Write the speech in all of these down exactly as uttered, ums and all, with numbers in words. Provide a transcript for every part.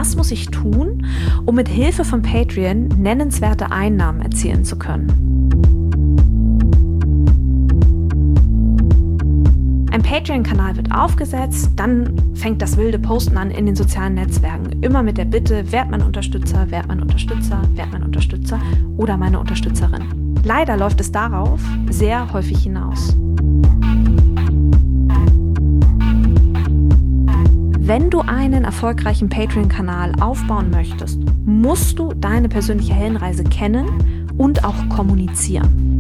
Was muss ich tun, um mit Hilfe von Patreon nennenswerte Einnahmen erzielen zu können? Ein Patreon-Kanal wird aufgesetzt, dann fängt das wilde Posten an in den sozialen Netzwerken. Immer mit der Bitte, werd mein Unterstützer, werd mein Unterstützer, werd mein Unterstützer oder meine Unterstützerin. Leider läuft es darauf sehr häufig hinaus. Wenn du einen erfolgreichen Patreon-Kanal aufbauen möchtest, musst du deine persönliche Heldenreise kennen und auch kommunizieren.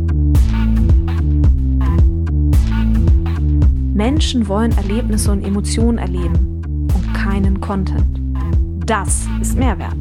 Menschen wollen Erlebnisse und Emotionen erleben und keinen Content. Das ist Mehrwert.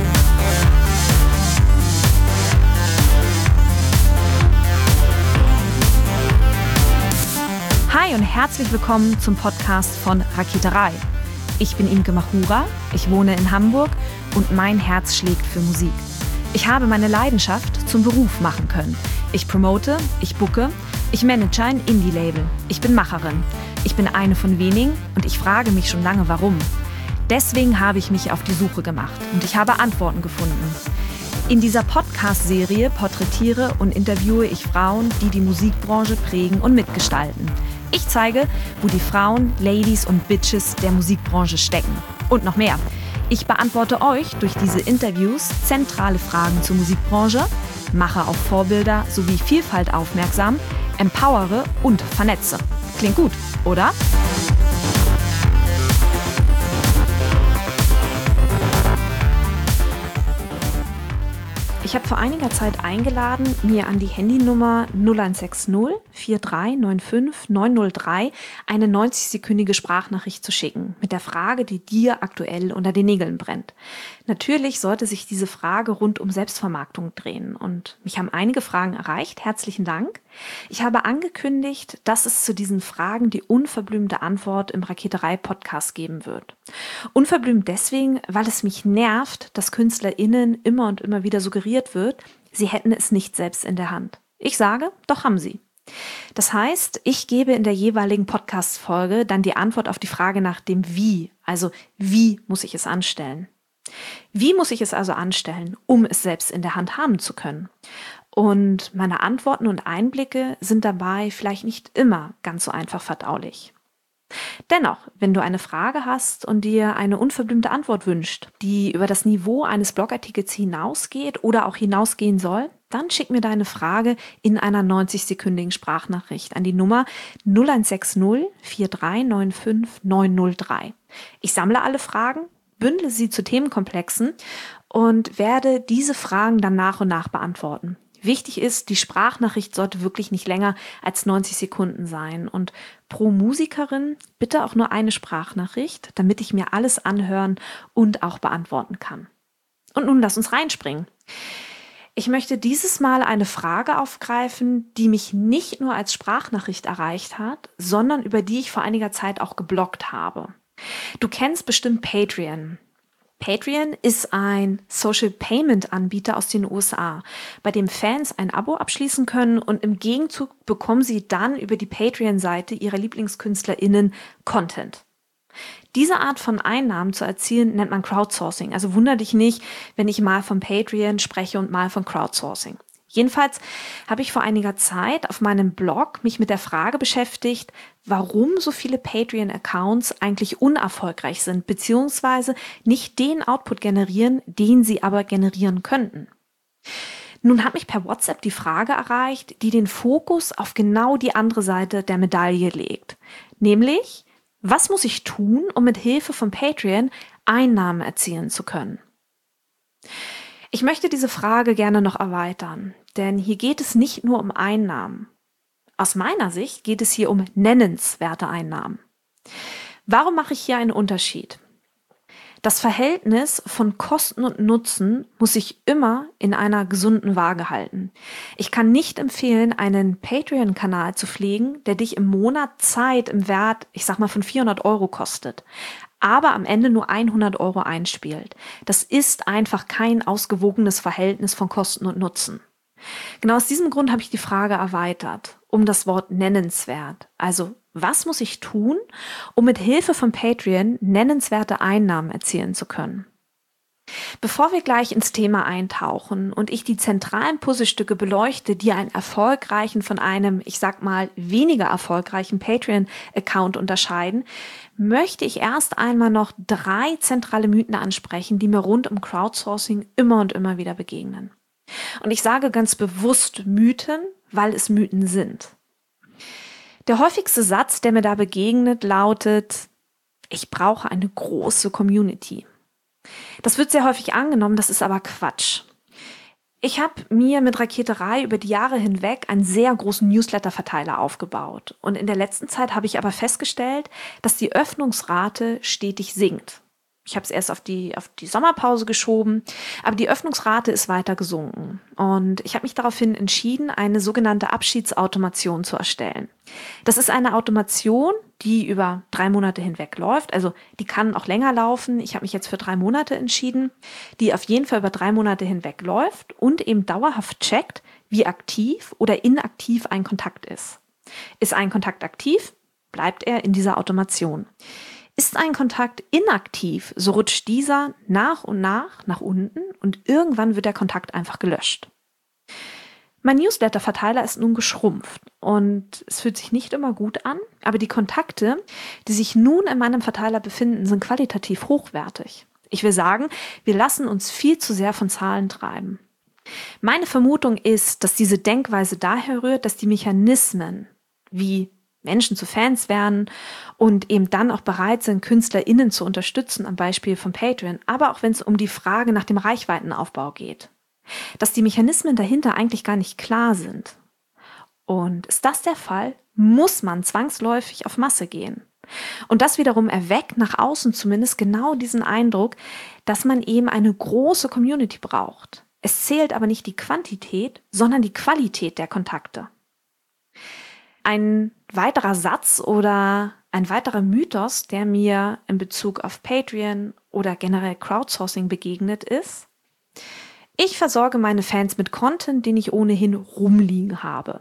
Hi und herzlich willkommen zum Podcast von Raketerei. Ich bin Imke Machura, ich wohne in Hamburg und mein Herz schlägt für Musik. Ich habe meine Leidenschaft zum Beruf machen können. Ich promote, ich booke, ich manage ein Indie-Label. Ich bin Macherin. Ich bin eine von wenigen und ich frage mich schon lange, warum. Deswegen habe ich mich auf die Suche gemacht und ich habe Antworten gefunden. In dieser Podcast-Serie porträtiere und interviewe ich Frauen, die die Musikbranche prägen und mitgestalten. Ich zeige, wo die Frauen, Ladies und Bitches der Musikbranche stecken. Und noch mehr. Ich beantworte euch durch diese Interviews zentrale Fragen zur Musikbranche, mache auf Vorbilder sowie Vielfalt aufmerksam, empowere und vernetze. Klingt gut, oder? Ich habe vor einiger Zeit eingeladen, mir an die Handynummer null eins sechs null vier drei neun fünf neun null drei eine neunzig-sekündige Sprachnachricht zu schicken, mit der Frage, die dir aktuell unter den Nägeln brennt. Natürlich sollte sich diese Frage rund um Selbstvermarktung drehen und mich haben einige Fragen erreicht. Herzlichen Dank. Ich habe angekündigt, dass es zu diesen Fragen die unverblümte Antwort im Raketerei-Podcast geben wird. Unverblümt deswegen, weil es mich nervt, dass KünstlerInnen immer und immer wieder suggeriert wird, sie hätten es nicht selbst in der Hand. Ich sage, doch haben sie. Das heißt, ich gebe in der jeweiligen Podcast-Folge dann die Antwort auf die Frage nach dem Wie, also wie muss ich es anstellen? Wie muss ich es also anstellen, um es selbst in der Hand haben zu können? Und meine Antworten und Einblicke sind dabei vielleicht nicht immer ganz so einfach verdaulich. Dennoch, wenn du eine Frage hast und dir eine unverblümte Antwort wünscht, die über das Niveau eines Blogartikels hinausgeht oder auch hinausgehen soll, dann schick mir deine Frage in einer neunzig-sekündigen Sprachnachricht an die Nummer null eins sechs null vier drei neun fünf neun null drei. Ich sammle alle Fragen, bündle sie zu Themenkomplexen und werde diese Fragen dann nach und nach beantworten. Wichtig ist, die Sprachnachricht sollte wirklich nicht länger als neunzig Sekunden sein und pro Musikerin bitte auch nur eine Sprachnachricht, damit ich mir alles anhören und auch beantworten kann. Und nun lass uns reinspringen. Ich möchte dieses Mal eine Frage aufgreifen, die mich nicht nur als Sprachnachricht erreicht hat, sondern über die ich vor einiger Zeit auch gebloggt habe. Du kennst bestimmt Patreon. Patreon ist ein Social-Payment-Anbieter aus den U S A, bei dem Fans ein Abo abschließen können und im Gegenzug bekommen sie dann über die Patreon-Seite ihrer LieblingskünstlerInnen Content. Diese Art von Einnahmen zu erzielen, nennt man Crowdsourcing. Also wunder dich nicht, wenn ich mal von Patreon spreche und mal von Crowdsourcing. Jedenfalls habe ich vor einiger Zeit auf meinem Blog mich mit der Frage beschäftigt, warum so viele Patreon-Accounts eigentlich unerfolgreich sind, beziehungsweise nicht den Output generieren, den sie aber generieren könnten. Nun hat mich per WhatsApp die Frage erreicht, die den Fokus auf genau die andere Seite der Medaille legt. Nämlich, was muss ich tun, um mit Hilfe von Patreon Einnahmen erzielen zu können? Ich möchte diese Frage gerne noch erweitern, denn hier geht es nicht nur um Einnahmen. Aus meiner Sicht geht es hier um nennenswerte Einnahmen. Warum mache ich hier einen Unterschied? Das Verhältnis von Kosten und Nutzen muss sich immer in einer gesunden Waage halten. Ich kann nicht empfehlen, einen Patreon-Kanal zu pflegen, der dich im Monat Zeit im Wert, ich sag mal, von vierhundert Euro kostet, aber am Ende nur hundert Euro einspielt. Das ist einfach kein ausgewogenes Verhältnis von Kosten und Nutzen. Genau aus diesem Grund habe ich die Frage erweitert, um das Wort nennenswert. Also, Was muss ich tun, um mit Hilfe von Patreon nennenswerte Einnahmen erzielen zu können? Bevor wir gleich ins Thema eintauchen und ich die zentralen Puzzlestücke beleuchte, die einen erfolgreichen von einem, ich sag mal, weniger erfolgreichen Patreon-Account unterscheiden, möchte ich erst einmal noch drei zentrale Mythen ansprechen, die mir rund um Crowdsourcing immer und immer wieder begegnen. Und ich sage ganz bewusst Mythen, weil es Mythen sind. Der häufigste Satz, der mir da begegnet, lautet: Ich brauche eine große Community. Das wird sehr häufig angenommen, das ist aber Quatsch. Ich habe mir mit Raketerei über die Jahre hinweg einen sehr großen Newsletter-Verteiler aufgebaut. Und in der letzten Zeit habe ich aber festgestellt, dass die Öffnungsrate stetig sinkt. Ich habe es erst auf die, auf die Sommerpause geschoben, aber die Öffnungsrate ist weiter gesunken. Und ich habe mich daraufhin entschieden, eine sogenannte Abschiedsautomation zu erstellen. Das ist eine Automation, die über drei Monate hinweg läuft. Also die kann auch länger laufen. Ich habe mich jetzt für drei Monate entschieden, die auf jeden Fall über drei Monate hinweg läuft und eben dauerhaft checkt, wie aktiv oder inaktiv ein Kontakt ist. Ist ein Kontakt aktiv, bleibt er in dieser Automation. Ist ein Kontakt inaktiv, so rutscht dieser nach und nach nach unten und irgendwann wird der Kontakt einfach gelöscht. Mein Newsletter-Verteiler ist nun geschrumpft und es fühlt sich nicht immer gut an, aber die Kontakte, die sich nun in meinem Verteiler befinden, sind qualitativ hochwertig. Ich will sagen, wir lassen uns viel zu sehr von Zahlen treiben. Meine Vermutung ist, dass diese Denkweise daher rührt, dass die Mechanismen wie Menschen zu Fans werden und eben dann auch bereit sind, KünstlerInnen zu unterstützen, am Beispiel von Patreon, aber auch wenn es um die Frage nach dem Reichweitenaufbau geht. Dass die Mechanismen dahinter eigentlich gar nicht klar sind. Und ist das der Fall, muss man zwangsläufig auf Masse gehen. Und das wiederum erweckt nach außen zumindest genau diesen Eindruck, dass man eben eine große Community braucht. Es zählt aber nicht die Quantität, sondern die Qualität der Kontakte. Ein weiterer Satz oder ein weiterer Mythos, der mir in Bezug auf Patreon oder generell Crowdsourcing begegnet ist: Ich versorge meine Fans mit Content, den ich ohnehin rumliegen habe.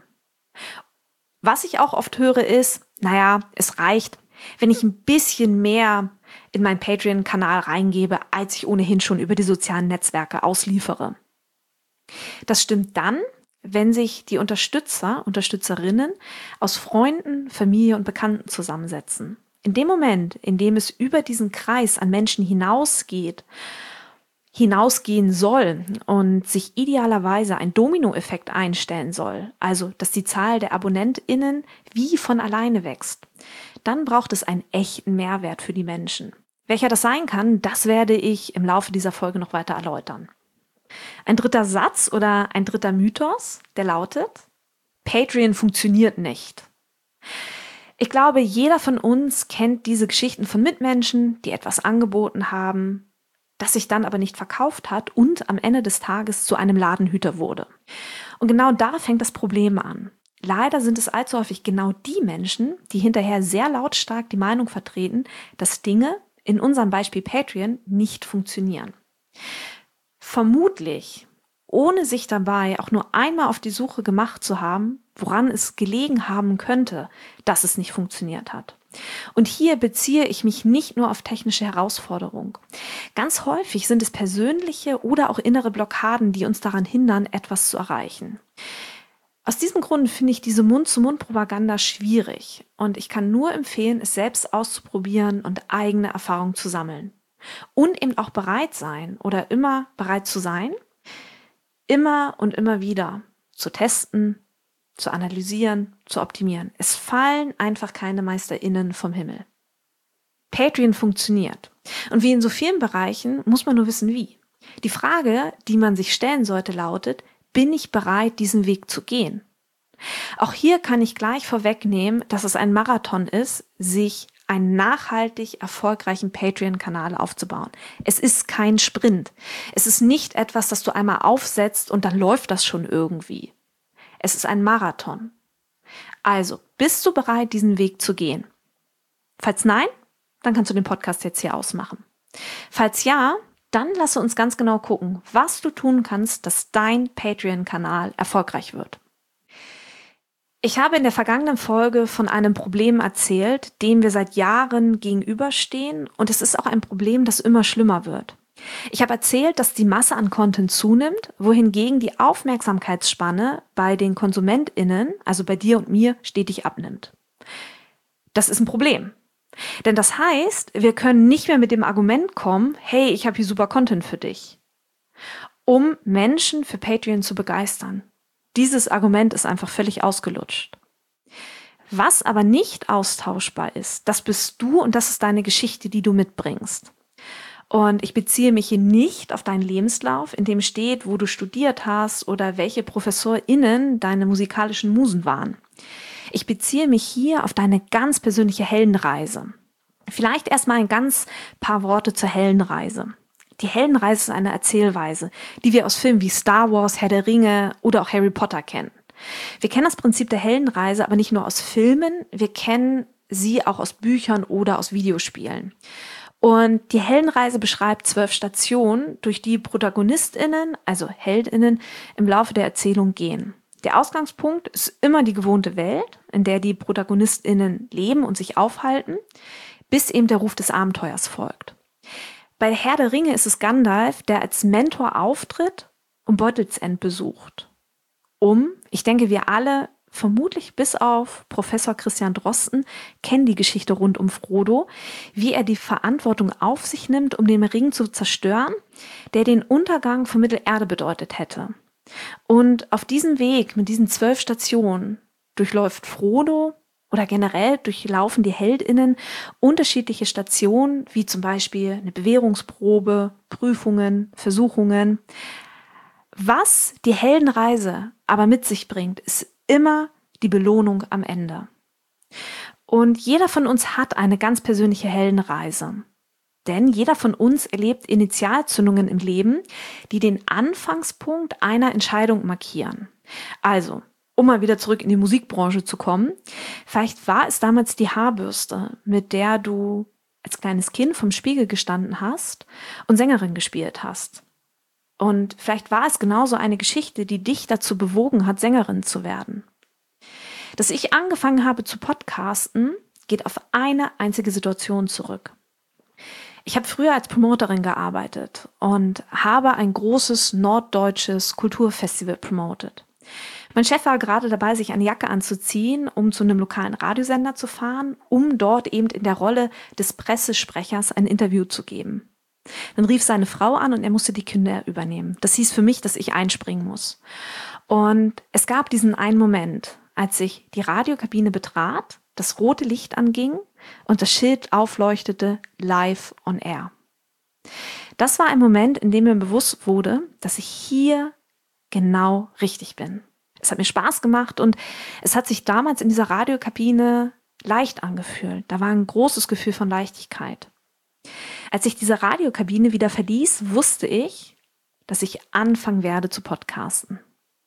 Was ich auch oft höre ist, naja, es reicht, wenn ich ein bisschen mehr in meinen Patreon-Kanal reingebe, als ich ohnehin schon über die sozialen Netzwerke ausliefere. Das stimmt dann, wenn sich die Unterstützer, Unterstützerinnen aus Freunden, Familie und Bekannten zusammensetzen. In dem Moment, in dem es über diesen Kreis an Menschen hinausgeht, hinausgehen soll und sich idealerweise ein Dominoeffekt einstellen soll, also dass die Zahl der AbonnentInnen wie von alleine wächst, dann braucht es einen echten Mehrwert für die Menschen. Welcher das sein kann, das werde ich im Laufe dieser Folge noch weiter erläutern. Ein dritter Satz oder ein dritter Mythos, der lautet: Patreon funktioniert nicht. Ich glaube, jeder von uns kennt diese Geschichten von Mitmenschen, die etwas angeboten haben, das sich dann aber nicht verkauft hat und am Ende des Tages zu einem Ladenhüter wurde. Und genau da fängt das Problem an. Leider sind es allzu häufig genau die Menschen, die hinterher sehr lautstark die Meinung vertreten, dass Dinge, in unserem Beispiel Patreon, nicht funktionieren. Vermutlich, ohne sich dabei auch nur einmal auf die Suche gemacht zu haben, woran es gelegen haben könnte, dass es nicht funktioniert hat. Und hier beziehe ich mich nicht nur auf technische Herausforderungen. Ganz häufig sind es persönliche oder auch innere Blockaden, die uns daran hindern, etwas zu erreichen. Aus diesem Grund finde ich diese Mund-zu-Mund-Propaganda schwierig und ich kann nur empfehlen, es selbst auszuprobieren und eigene Erfahrungen zu sammeln. Und eben auch bereit sein oder immer bereit zu sein, immer und immer wieder zu testen, zu analysieren, zu optimieren. Es fallen einfach keine MeisterInnen vom Himmel. Patreon funktioniert. Und wie in so vielen Bereichen muss man nur wissen, wie. Die Frage, die man sich stellen sollte, lautet: Bin ich bereit, diesen Weg zu gehen? Auch hier kann ich gleich vorwegnehmen, dass es ein Marathon ist, sich einen nachhaltig erfolgreichen Patreon-Kanal aufzubauen. Es ist kein Sprint. Es ist nicht etwas, das du einmal aufsetzt und dann läuft das schon irgendwie. Es ist ein Marathon. Also, bist du bereit, diesen Weg zu gehen? Falls nein, dann kannst du den Podcast jetzt hier ausmachen. Falls ja, dann lasse uns ganz genau gucken, was du tun kannst, dass dein Patreon-Kanal erfolgreich wird. Ich habe in der vergangenen Folge von einem Problem erzählt, dem wir seit Jahren gegenüberstehen, und es ist auch ein Problem, das immer schlimmer wird. Ich habe erzählt, dass die Masse an Content zunimmt, wohingegen die Aufmerksamkeitsspanne bei den KonsumentInnen, also bei dir und mir, stetig abnimmt. Das ist ein Problem. Denn das heißt, wir können nicht mehr mit dem Argument kommen, hey, ich habe hier super Content für dich, um Menschen für Patreon zu begeistern. Dieses Argument ist einfach völlig ausgelutscht. Was aber nicht austauschbar ist, das bist du und das ist deine Geschichte, die du mitbringst. Und ich beziehe mich hier nicht auf deinen Lebenslauf, in dem steht, wo du studiert hast oder welche ProfessorInnen deine musikalischen Musen waren. Ich beziehe mich hier auf deine ganz persönliche Heldenreise. Vielleicht erstmal ein ganz paar Worte zur Heldenreise. Die Heldenreise ist eine Erzählweise, die wir aus Filmen wie Star Wars, Herr der Ringe oder auch Harry Potter kennen. Wir kennen das Prinzip der Heldenreise aber nicht nur aus Filmen, wir kennen sie auch aus Büchern oder aus Videospielen. Und die Heldenreise beschreibt zwölf Stationen, durch die ProtagonistInnen, also HeldInnen, im Laufe der Erzählung gehen. Der Ausgangspunkt ist immer die gewohnte Welt, in der die ProtagonistInnen leben und sich aufhalten, bis eben der Ruf des Abenteuers folgt. Bei Herr der Ringe ist es Gandalf, der als Mentor auftritt und Beutelsend besucht. Um, ich denke, wir alle, vermutlich bis auf Professor Christian Drosten, kennen die Geschichte rund um Frodo, wie er die Verantwortung auf sich nimmt, um den Ring zu zerstören, der den Untergang von Mittelerde bedeutet hätte. Und auf diesem Weg, mit diesen zwölf Stationen, durchläuft Frodo oder generell durchlaufen die HeldInnen unterschiedliche Stationen, wie zum Beispiel eine Bewährungsprobe, Prüfungen, Versuchungen. Was die Heldenreise aber mit sich bringt, ist immer die Belohnung am Ende. Und jeder von uns hat eine ganz persönliche Heldenreise. Denn jeder von uns erlebt Initialzündungen im Leben, die den Anfangspunkt einer Entscheidung markieren. Also, um mal wieder zurück in die Musikbranche zu kommen, vielleicht war es damals die Haarbürste, mit der du als kleines Kind vom Spiegel gestanden hast und Sängerin gespielt hast. Und vielleicht war es genauso eine Geschichte, die dich dazu bewogen hat, Sängerin zu werden. Dass ich angefangen habe zu podcasten, geht auf eine einzige Situation zurück. Ich habe früher als Promoterin gearbeitet und habe ein großes norddeutsches Kulturfestival promotet. Mein Chef war gerade dabei, sich eine Jacke anzuziehen, um zu einem lokalen Radiosender zu fahren, um dort eben in der Rolle des Pressesprechers ein Interview zu geben. Dann rief seine Frau an und er musste die Kinder übernehmen. Das hieß für mich, dass ich einspringen muss. Und es gab diesen einen Moment, als ich die Radiokabine betrat, das rote Licht anging und das Schild aufleuchtete, live on air. Das war ein Moment, in dem mir bewusst wurde, dass ich hier genau richtig bin. Es hat mir Spaß gemacht und es hat sich damals in dieser Radiokabine leicht angefühlt. Da war ein großes Gefühl von Leichtigkeit. Als ich diese Radiokabine wieder verließ, wusste ich, dass ich anfangen werde zu podcasten.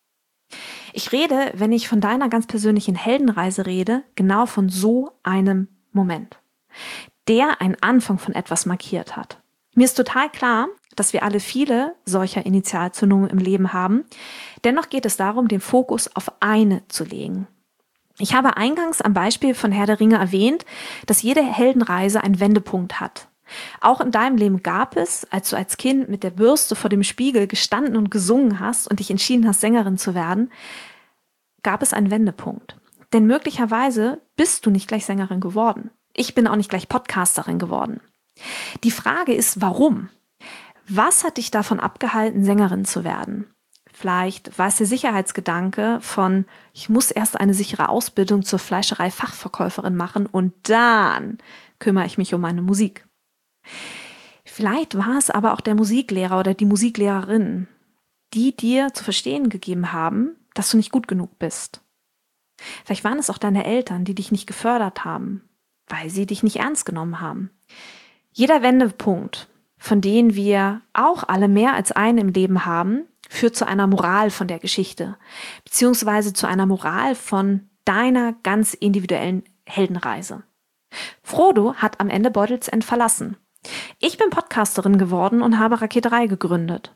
Ich rede, wenn ich von deiner ganz persönlichen Heldenreise rede, genau von so einem Moment, der einen Anfang von etwas markiert hat. Mir ist total klar, dass wir alle viele solcher Initialzündungen im Leben haben. Dennoch geht es darum, den Fokus auf eine zu legen. Ich habe eingangs am Beispiel von Herr der Ringe erwähnt, dass jede Heldenreise einen Wendepunkt hat. Auch in deinem Leben gab es, als du als Kind mit der Bürste vor dem Spiegel gestanden und gesungen hast und dich entschieden hast, Sängerin zu werden, gab es einen Wendepunkt. Denn möglicherweise bist du nicht gleich Sängerin geworden. Ich bin auch nicht gleich Podcasterin geworden. Die Frage ist, warum? Was hat dich davon abgehalten, Sängerin zu werden? Vielleicht war es der Sicherheitsgedanke von, ich muss erst eine sichere Ausbildung zur Fleischerei-Fachverkäuferin machen und dann kümmere ich mich um meine Musik. Vielleicht war es aber auch der Musiklehrer oder die Musiklehrerin, die dir zu verstehen gegeben haben, dass du nicht gut genug bist. Vielleicht waren es auch deine Eltern, die dich nicht gefördert haben, weil sie dich nicht ernst genommen haben. Jeder Wendepunkt, von denen wir auch alle mehr als einen im Leben haben, führt zu einer Moral von der Geschichte, beziehungsweise zu einer Moral von deiner ganz individuellen Heldenreise. Frodo hat am Ende Beutelsend verlassen. Ich bin Podcasterin geworden und habe Raketerei gegründet.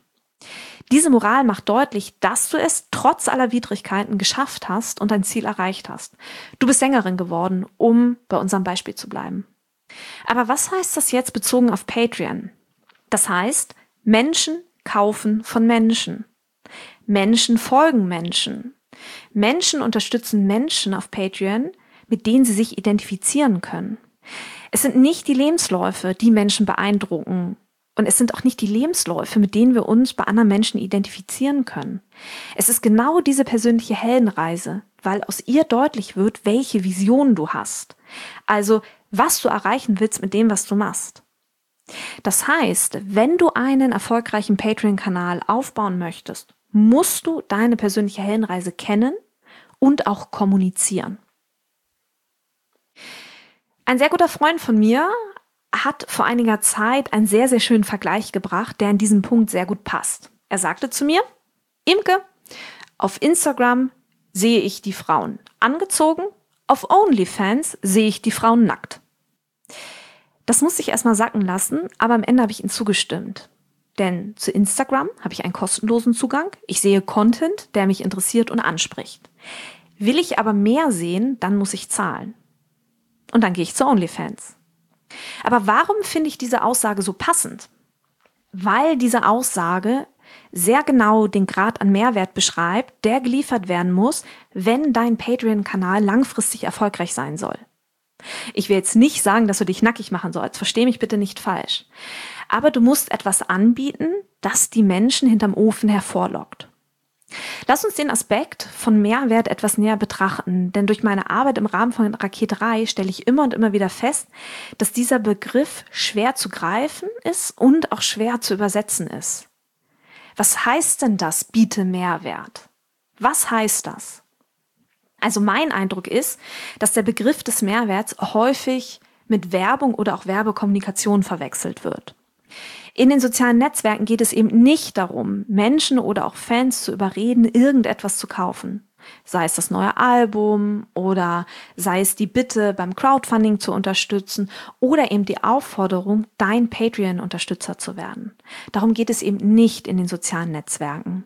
Diese Moral macht deutlich, dass du es trotz aller Widrigkeiten geschafft hast und dein Ziel erreicht hast. Du bist Sängerin geworden, um bei unserem Beispiel zu bleiben. Aber was heißt das jetzt bezogen auf Patreon? Das heißt, Menschen kaufen von Menschen. Menschen folgen Menschen. Menschen unterstützen Menschen auf Patreon, mit denen sie sich identifizieren können. Es sind nicht die Lebensläufe, die Menschen beeindrucken. Und es sind auch nicht die Lebensläufe, mit denen wir uns bei anderen Menschen identifizieren können. Es ist genau diese persönliche Heldenreise, weil aus ihr deutlich wird, welche Vision du hast. Also, was du erreichen willst mit dem, was du machst. Das heißt, wenn du einen erfolgreichen Patreon-Kanal aufbauen möchtest, musst du deine persönliche Heldenreise kennen und auch kommunizieren. Ein sehr guter Freund von mir hat vor einiger Zeit einen sehr, sehr schönen Vergleich gebracht, der in diesem Punkt sehr gut passt. Er sagte zu mir: Imke, auf Instagram sehe ich die Frauen angezogen, auf OnlyFans sehe ich die Frauen nackt. Das musste ich erstmal sacken lassen, aber am Ende habe ich ihm zugestimmt. Denn zu Instagram habe ich einen kostenlosen Zugang. Ich sehe Content, der mich interessiert und anspricht. Will ich aber mehr sehen, dann muss ich zahlen. Und dann gehe ich zu OnlyFans. Aber warum finde ich diese Aussage so passend? Weil diese Aussage sehr genau den Grad an Mehrwert beschreibt, der geliefert werden muss, wenn dein Patreon-Kanal langfristig erfolgreich sein soll. Ich will jetzt nicht sagen, dass du dich nackig machen sollst, versteh mich bitte nicht falsch. Aber du musst etwas anbieten, das die Menschen hinterm Ofen hervorlockt. Lass uns den Aspekt von Mehrwert etwas näher betrachten, denn durch meine Arbeit im Rahmen von Raketerei stelle ich immer und immer wieder fest, dass dieser Begriff schwer zu greifen ist und auch schwer zu übersetzen ist. Was heißt denn das, biete Mehrwert? Was heißt das? Also mein Eindruck ist, dass der Begriff des Mehrwerts häufig mit Werbung oder auch Werbekommunikation verwechselt wird. In den sozialen Netzwerken geht es eben nicht darum, Menschen oder auch Fans zu überreden, irgendetwas zu kaufen. Sei es das neue Album oder sei es die Bitte, beim Crowdfunding zu unterstützen oder eben die Aufforderung, dein Patreon-Unterstützer zu werden. Darum geht es eben nicht in den sozialen Netzwerken.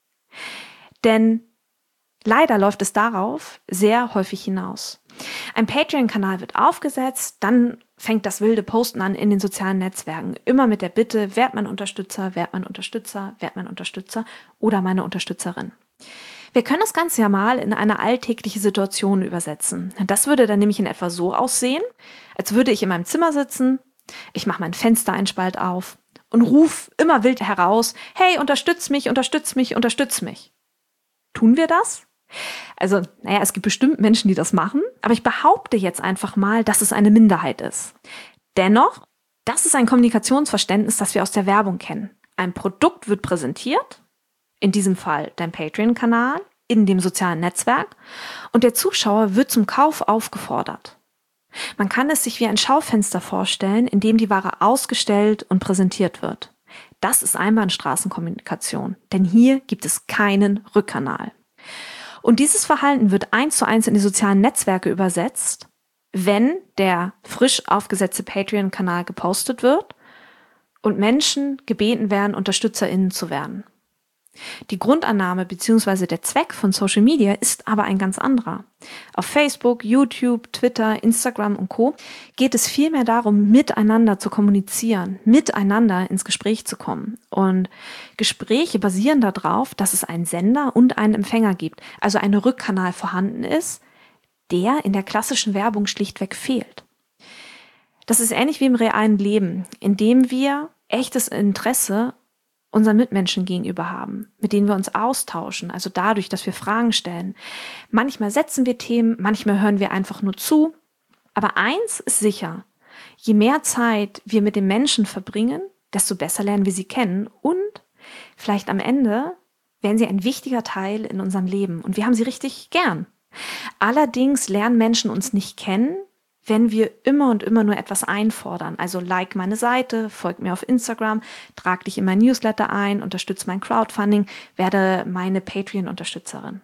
Denn leider läuft es darauf sehr häufig hinaus. Ein Patreon-Kanal wird aufgesetzt, dann fängt das wilde Posten an in den sozialen Netzwerken. Immer mit der Bitte, werd mein Unterstützer, werd mein Unterstützer, werd mein Unterstützer oder meine Unterstützerin. Wir können das Ganze ja mal in eine alltägliche Situation übersetzen. Das würde dann nämlich in etwa so aussehen, als würde ich in meinem Zimmer sitzen, ich mache mein Fenster einen Spalt auf und ruf immer wild heraus: Hey, unterstütz mich, unterstütz mich, unterstütz mich. Tun wir das? Also, naja, es gibt bestimmt Menschen, die das machen, aber ich behaupte jetzt einfach mal, dass es eine Minderheit ist. Dennoch, das ist ein Kommunikationsverständnis, das wir aus der Werbung kennen. Ein Produkt wird präsentiert, in diesem Fall dein Patreon-Kanal, in dem sozialen Netzwerk, und der Zuschauer wird zum Kauf aufgefordert. Man kann es sich wie ein Schaufenster vorstellen, in dem die Ware ausgestellt und präsentiert wird. Das ist Einbahnstraßenkommunikation, denn hier gibt es keinen Rückkanal. Und dieses Verhalten wird eins zu eins in die sozialen Netzwerke übersetzt, wenn der frisch aufgesetzte Patreon-Kanal gepostet wird und Menschen gebeten werden, UnterstützerInnen zu werden. Die Grundannahme bzw. der Zweck von Social Media ist aber ein ganz anderer. Auf Facebook, YouTube, Twitter, Instagram und Co. geht es vielmehr darum, miteinander zu kommunizieren, miteinander ins Gespräch zu kommen. Und Gespräche basieren darauf, dass es einen Sender und einen Empfänger gibt, also ein Rückkanal vorhanden ist, der in der klassischen Werbung schlichtweg fehlt. Das ist ähnlich wie im realen Leben, in dem wir echtes Interesse unseren Mitmenschen gegenüber haben, mit denen wir uns austauschen, also dadurch, dass wir Fragen stellen. Manchmal setzen wir Themen, manchmal hören wir einfach nur zu. Aber eins ist sicher: Je mehr Zeit wir mit den Menschen verbringen, desto besser lernen wir sie kennen und vielleicht am Ende werden sie ein wichtiger Teil in unserem Leben und wir haben sie richtig gern. Allerdings lernen Menschen uns nicht kennen, wenn wir immer und immer nur etwas einfordern. Also like meine Seite, folg mir auf Instagram, trag dich in mein Newsletter ein, unterstütze mein Crowdfunding, werde meine Patreon-Unterstützerin.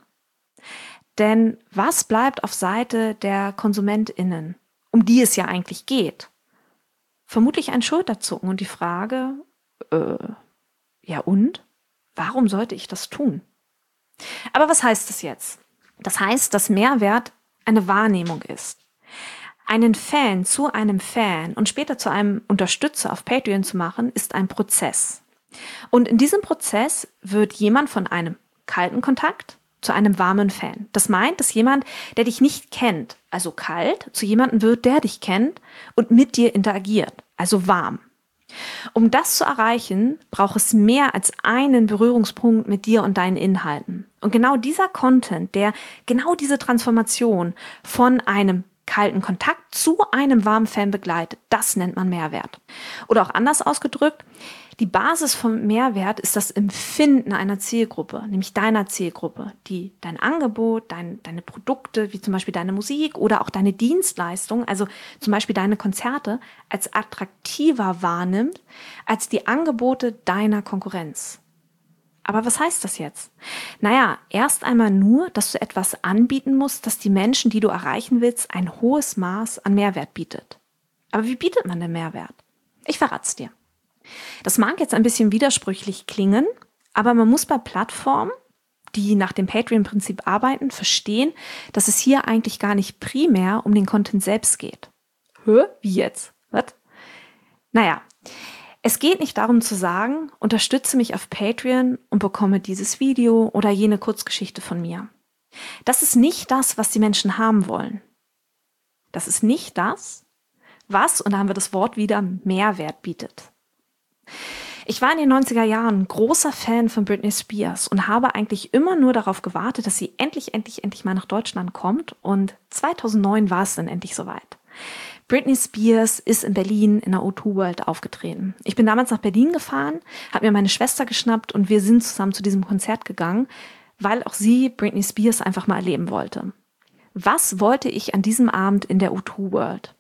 Denn was bleibt auf Seite der KonsumentInnen, um die es ja eigentlich geht? Vermutlich ein Schulterzucken und die Frage, äh, ja und? Warum sollte ich das tun? Aber was heißt das jetzt? Das heißt, dass Mehrwert eine Wahrnehmung ist. Einen Fan zu einem Fan und später zu einem Unterstützer auf Patreon zu machen, ist ein Prozess. Und in diesem Prozess wird jemand von einem kalten Kontakt zu einem warmen Fan. Das meint, dass jemand, der dich nicht kennt, also kalt, zu jemandem wird, der dich kennt und mit dir interagiert, also warm. Um das zu erreichen, braucht es mehr als einen Berührungspunkt mit dir und deinen Inhalten. Und genau dieser Content, der genau diese Transformation von einem kalten Kontakt zu einem warmen Fan begleitet, das nennt man Mehrwert. Oder auch anders ausgedrückt, die Basis vom Mehrwert ist das Empfinden einer Zielgruppe, nämlich deiner Zielgruppe, die dein Angebot, dein, deine Produkte, wie zum Beispiel deine Musik oder auch deine Dienstleistung, also zum Beispiel deine Konzerte, als attraktiver wahrnimmt als die Angebote deiner Konkurrenz. Aber was heißt das jetzt? Naja, erst einmal nur, dass du etwas anbieten musst, das die Menschen, die du erreichen willst, ein hohes Maß an Mehrwert bietet. Aber wie bietet man den Mehrwert? Ich verrat's dir. Das mag jetzt ein bisschen widersprüchlich klingen, aber man muss bei Plattformen, die nach dem Patreon-Prinzip arbeiten, verstehen, dass es hier eigentlich gar nicht primär um den Content selbst geht. Hä? Wie jetzt? Was? Naja, es geht nicht darum zu sagen, unterstütze mich auf Patreon und bekomme dieses Video oder jene Kurzgeschichte von mir. Das ist nicht das, was die Menschen haben wollen. Das ist nicht das, was, und da haben wir das Wort wieder, Mehrwert bietet. Ich war in den neunziger Jahren großer Fan von Britney Spears und habe eigentlich immer nur darauf gewartet, dass sie endlich, endlich, endlich mal nach Deutschland kommt. Und zweitausendneun war es dann endlich soweit. Britney Spears ist in Berlin in der O zwei World aufgetreten. Ich bin damals nach Berlin gefahren, habe mir meine Schwester geschnappt und wir sind zusammen zu diesem Konzert gegangen, weil auch sie Britney Spears einfach mal erleben wollte. Was wollte ich an diesem Abend in der O zwei World?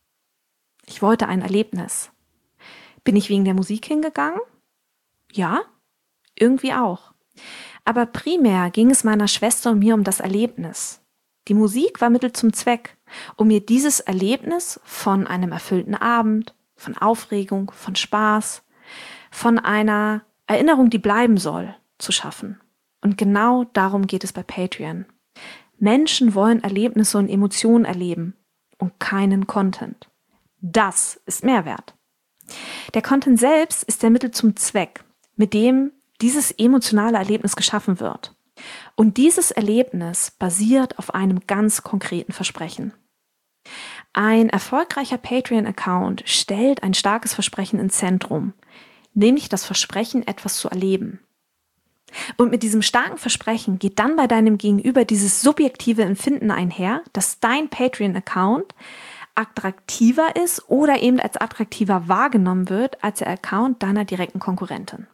Ich wollte ein Erlebnis. Bin ich wegen der Musik hingegangen? Ja, irgendwie auch. Aber primär ging es meiner Schwester und mir um das Erlebnis. Die Musik war Mittel zum Zweck, um mir dieses Erlebnis von einem erfüllten Abend, von Aufregung, von Spaß, von einer Erinnerung, die bleiben soll, zu schaffen. Und genau darum geht es bei Patreon. Menschen wollen Erlebnisse und Emotionen erleben und keinen Content. Das ist Mehrwert. Der Content selbst ist der Mittel zum Zweck, mit dem dieses emotionale Erlebnis geschaffen wird. Und dieses Erlebnis basiert auf einem ganz konkreten Versprechen. Ein erfolgreicher Patreon-Account stellt ein starkes Versprechen ins Zentrum, nämlich das Versprechen, etwas zu erleben. Und mit diesem starken Versprechen geht dann bei deinem Gegenüber dieses subjektive Empfinden einher, dass dein Patreon-Account attraktiver ist oder eben als attraktiver wahrgenommen wird als der Account deiner direkten Konkurrentin.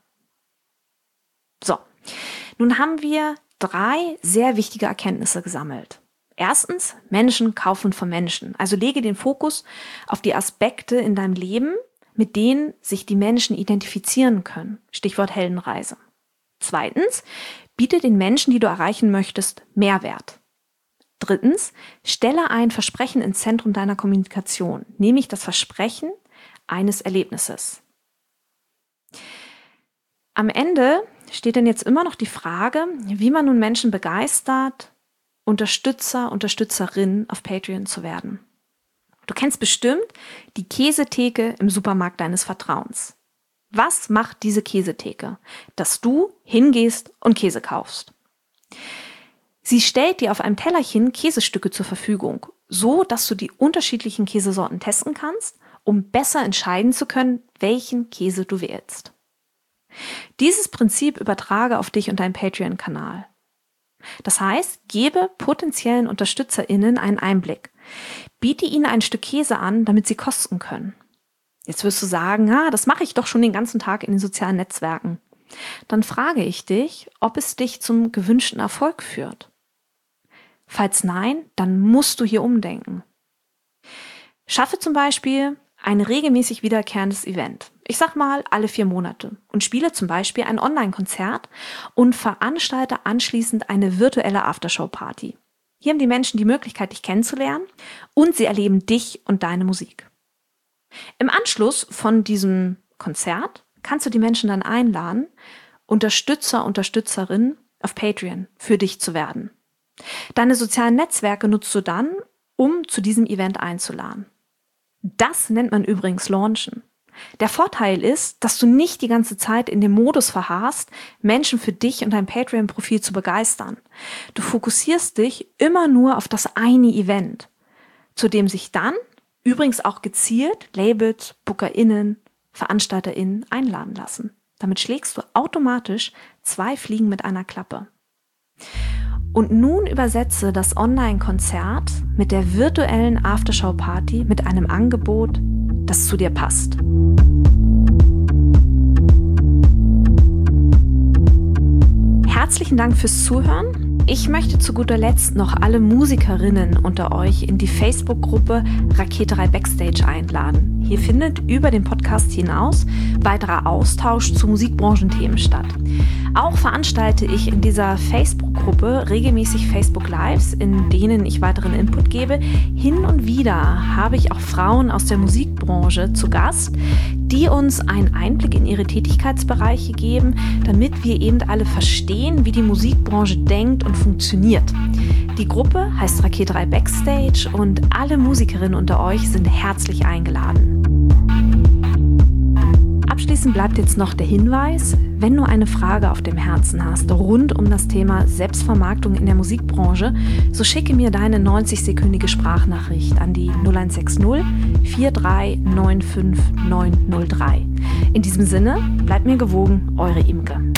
So, nun haben wir drei sehr wichtige Erkenntnisse gesammelt. Erstens, Menschen kaufen von Menschen. Also lege den Fokus auf die Aspekte in deinem Leben, mit denen sich die Menschen identifizieren können. Stichwort Heldenreise. Zweitens, biete den Menschen, die du erreichen möchtest, Mehrwert. Drittens, stelle ein Versprechen ins Zentrum deiner Kommunikation, nämlich das Versprechen eines Erlebnisses. Am Ende steht dann jetzt immer noch die Frage, wie man nun Menschen begeistert, Unterstützer, Unterstützerin auf Patreon zu werden. Du kennst bestimmt die Käsetheke im Supermarkt deines Vertrauens. Was macht diese Käsetheke? Dass du hingehst und Käse kaufst. Sie stellt dir auf einem Tellerchen Käsestücke zur Verfügung, so dass du die unterschiedlichen Käsesorten testen kannst, um besser entscheiden zu können, welchen Käse du wählst. Dieses Prinzip übertrage auf dich und deinen Patreon-Kanal. Das heißt, gebe potenziellen UnterstützerInnen einen Einblick. Biete ihnen ein Stück Käse an, damit sie kosten können. Jetzt wirst du sagen, ah, das mache ich doch schon den ganzen Tag in den sozialen Netzwerken. Dann frage ich dich, ob es dich zum gewünschten Erfolg führt. Falls nein, dann musst du hier umdenken. Schaffe zum Beispiel ein regelmäßig wiederkehrendes Event. Ich sag mal alle vier Monate und spiele zum Beispiel ein Online-Konzert und veranstalte anschließend eine virtuelle Aftershow-Party. Hier haben die Menschen die Möglichkeit, dich kennenzulernen und sie erleben dich und deine Musik. Im Anschluss von diesem Konzert kannst du die Menschen dann einladen Unterstützer, Unterstützerin auf Patreon für dich zu werden. Deine sozialen Netzwerke nutzt du dann, um zu diesem Event einzuladen. Das nennt man übrigens Launchen. Der Vorteil ist, dass du nicht die ganze Zeit in dem Modus verharrst, Menschen für dich und dein Patreon-Profil zu begeistern. Du fokussierst dich immer nur auf das eine Event, zu dem sich dann übrigens auch gezielt Labels, BookerInnen, VeranstalterInnen einladen lassen. Damit schlägst du automatisch zwei Fliegen mit einer Klappe. Und nun übersetze das Online-Konzert mit der virtuellen Aftershow-Party mit einem Angebot, das zu dir passt. Herzlichen Dank fürs Zuhören. Ich möchte zu guter Letzt noch alle Musikerinnen unter euch in die Facebook-Gruppe Raketerei Backstage einladen. Hier findet über den Podcast hinaus weiterer Austausch zu Musikbranchenthemen statt. Auch veranstalte ich in dieser Facebook-Gruppe regelmäßig Facebook-Lives, in denen ich weiteren Input gebe. Hin und wieder habe ich auch Frauen aus der Musikbranche zu Gast, die uns einen Einblick in ihre Tätigkeitsbereiche geben, damit wir eben alle verstehen, wie die Musikbranche denkt und funktioniert. Die Gruppe heißt Raketerei Backstage und alle Musikerinnen unter euch sind herzlich eingeladen. Abschließend bleibt jetzt noch der Hinweis, wenn du eine Frage auf dem Herzen hast rund um das Thema Selbstvermarktung in der Musikbranche, so schicke mir deine neunzig-sekündige Sprachnachricht an die null eins sechs null vier drei neun fünf neun null drei. In diesem Sinne, bleibt mir gewogen, eure Imke.